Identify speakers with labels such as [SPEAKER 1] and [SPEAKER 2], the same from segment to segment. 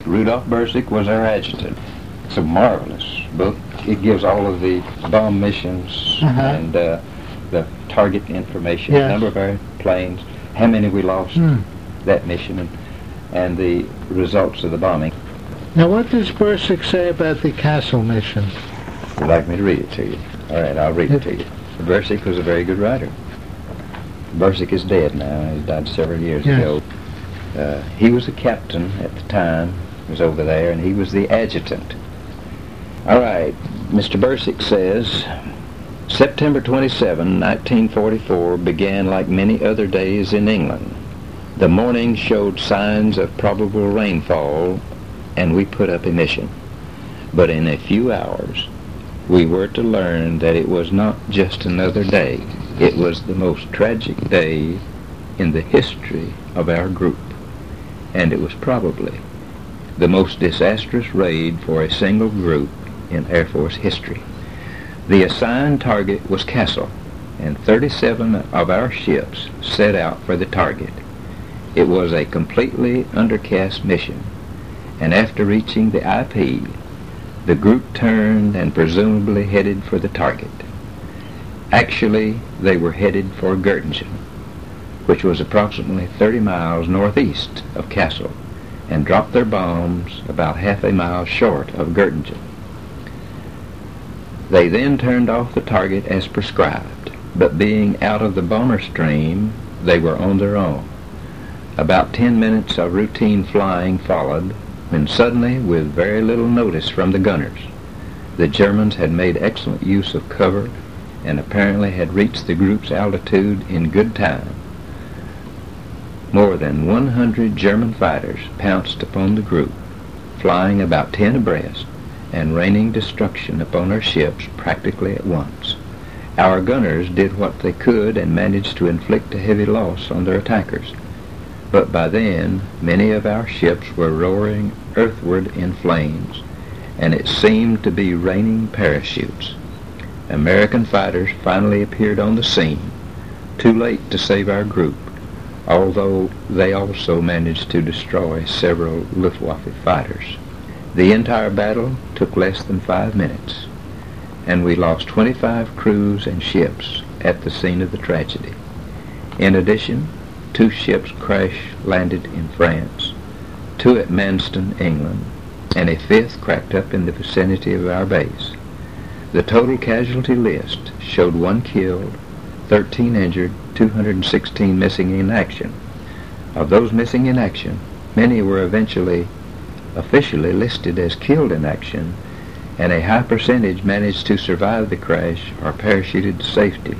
[SPEAKER 1] Rudolph Bursick was our adjutant. It's a marvelous book. It gives all of the bomb missions and the target information,
[SPEAKER 2] Yes.
[SPEAKER 1] number of our planes, how many we lost that mission, and the results of the bombing.
[SPEAKER 2] Now, what does Bursick say about the Castle mission?
[SPEAKER 1] Would you like me to read it to you? All right, I'll read it to you. Bursick was a very good writer. Bursick is dead now. He died several years ago. He was a captain at the time. He was over there, and he was the adjutant. All right, Mr. Bursick says, September 27, 1944 began like many other days in England. The morning showed signs of probable rainfall, and we put up a mission. But in a few hours, we were to learn that it was not just another day. It was the most tragic day in the history of our group, and it was probably the most disastrous raid for a single group in Air Force history. The assigned target was Kassel, and 37 of our ships set out for the target. It was a completely undercast mission, and after reaching the IP, the group turned and presumably headed for the target. Actually, they were headed for Göttingen, which was approximately 30 miles northeast of Kassel, and dropped their bombs about half a mile short of Göttingen. They then turned off the target as prescribed, but being out of the bomber stream, they were on their own. About 10 minutes of routine flying followed, when suddenly, with very little notice from the gunners, the Germans had made excellent use of cover and apparently had reached the group's altitude in good time. More than 100 German fighters pounced upon the group, flying about 10 abreast and raining destruction upon our ships practically at once. Our gunners did what they could and managed to inflict a heavy loss on their attackers. But by then, many of our ships were roaring earthward in flames, and it seemed to be raining parachutes. American fighters finally appeared on the scene, too late to save our group, although they also managed to destroy several Luftwaffe fighters. The entire battle took less than 5 minutes, and we lost 25 crews and ships at the scene of the tragedy. In addition, 2 ships crash-landed in France, 2 at Manston, England, and a 5th cracked up in the vicinity of our base. The total casualty list showed 1 killed, 13 injured, 216 missing in action. Of those missing in action, many were officially listed as killed in action, and a high percentage managed to survive the crash or parachuted to safety,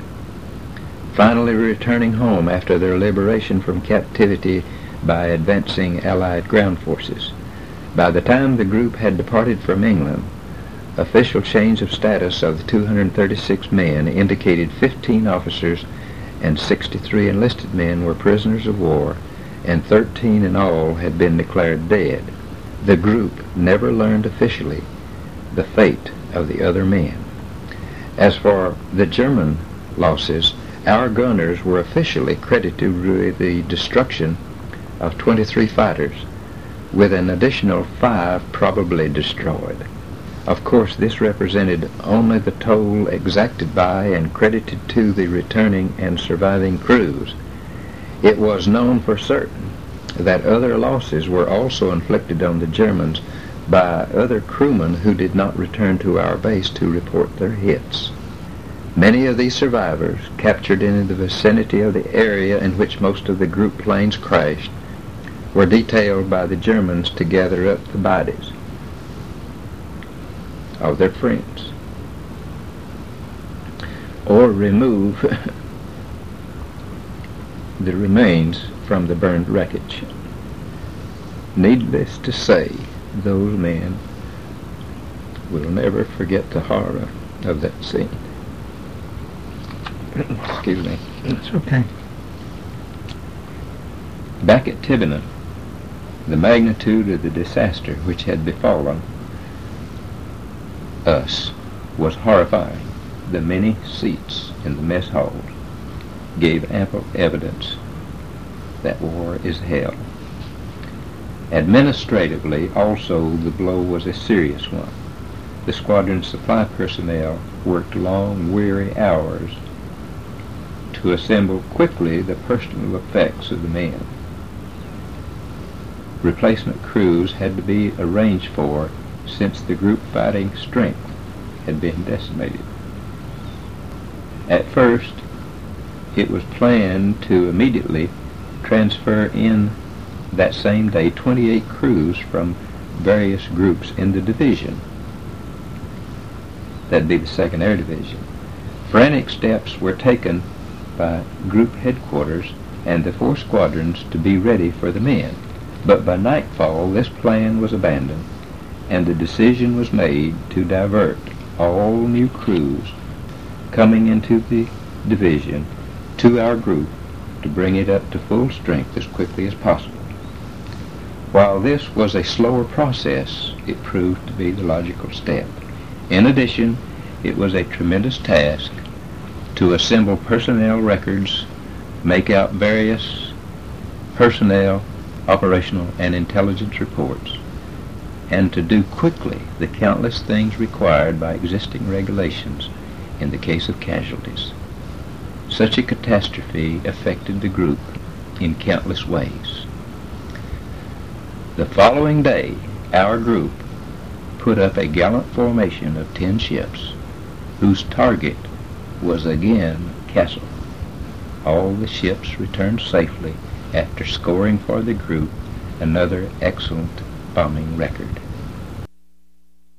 [SPEAKER 1] finally returning home after their liberation from captivity by advancing Allied ground forces. By the time the group had departed from England, official change of status of the 236 men indicated 15 officers and 63 enlisted men were prisoners of war, and 13 in all had been declared dead. The group never learned officially the fate of the other men. As for the German losses, our gunners were officially credited with the destruction of 23 fighters, with an additional 5 probably destroyed. Of course, this represented only the toll exacted by and credited to the returning and surviving crews. It was known for certain that other losses were also inflicted on the Germans by other crewmen who did not return to our base to report their hits. Many of these survivors, captured in the vicinity of the area in which most of the group planes crashed, were detailed by the Germans to gather up the bodies of their friends or remove the remains from the burned wreckage. Needless to say, those men will never forget the horror of that scene. Excuse me.
[SPEAKER 2] It's okay.
[SPEAKER 1] Back at Tiburon, the magnitude of the disaster which had befallen us was horrifying. The many seats in the mess halls gave ample evidence that war is hell. Administratively, also, the blow was a serious one. The squadron supply personnel worked long, weary hours to assemble quickly the personal effects of the men. Replacement crews had to be arranged for since the group fighting strength had been decimated. At first, it was planned to immediately transfer in that same day 28 crews from various groups in the division. That'd be the 2nd Air Division. Frantic steps were taken by group headquarters and the 4 squadrons to be ready for the men. But by nightfall, this plan was abandoned, and the decision was made to divert all new crews coming into the division to our group to bring it up to full strength as quickly as possible. While this was a slower process, it proved to be the logical step. In addition, it was a tremendous task to assemble personnel records, make out various personnel, operational, and intelligence reports, and to do quickly the countless things required by existing regulations in the case of casualties. Such a catastrophe affected the group in countless ways. The following day, our group put up a gallant formation of 10 ships, whose target was again Kassel. All the ships returned safely after scoring for the group another excellent bombing record.